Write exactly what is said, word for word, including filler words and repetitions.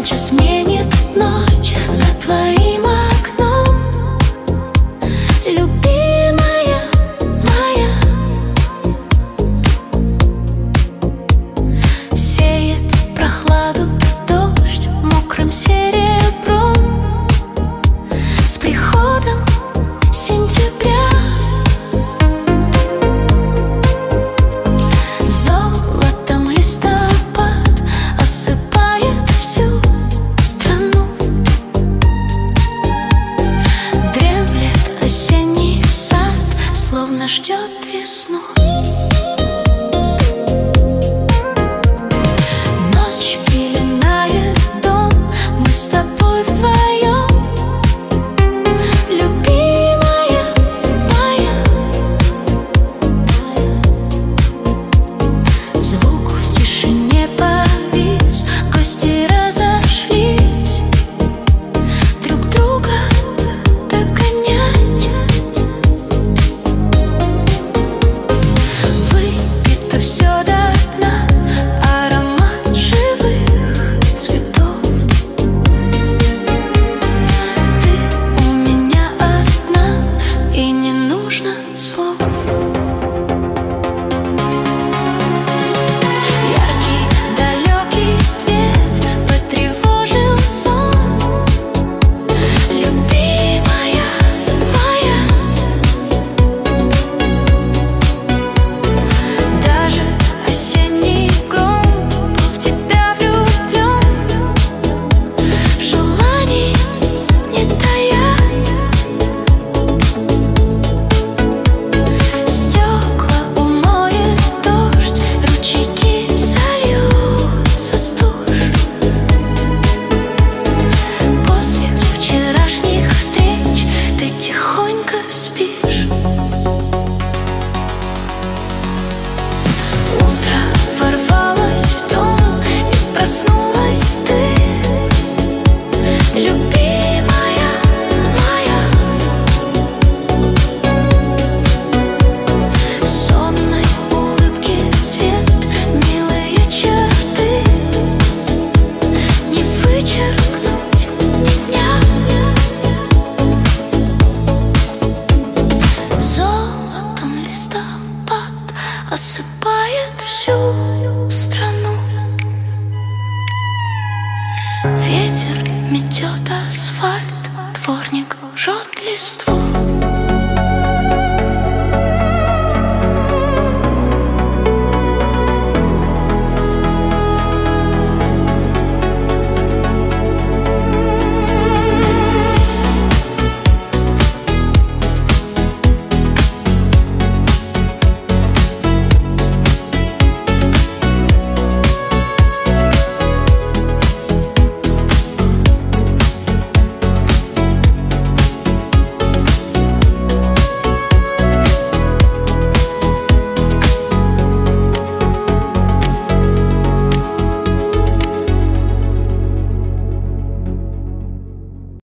Ночь сменит ночь за твоим окном, любимая моя. Сеет прохладу дождь мокрым серебром с приходом сентября. Золотом листопад осыпает всю страну. Дремлет осенний сад, словно ждет весну. Ночь пеленает дом, мы с тобой вдвоем, любимая моя. Звук в тишине повис, гости разошлись, друг друга догонять. Выпито все до дна, аромат живых цветов. Ты у меня одна, и не нужно слов. Яркий, далекий свет потревожил сон, любимая моя. Даже осенний гром был в тебя влюблен, желаний не тая. Стекла умоет дождь, ручейки сольются с душ. После вчерашних встреч ты тихонько спишь. Утро ворвалось в дом, и проснулась ты, любимая моя. Сонной улыбки свет, милые черты, не вычеркнуть ни дня. Золотом листопад осыпает всю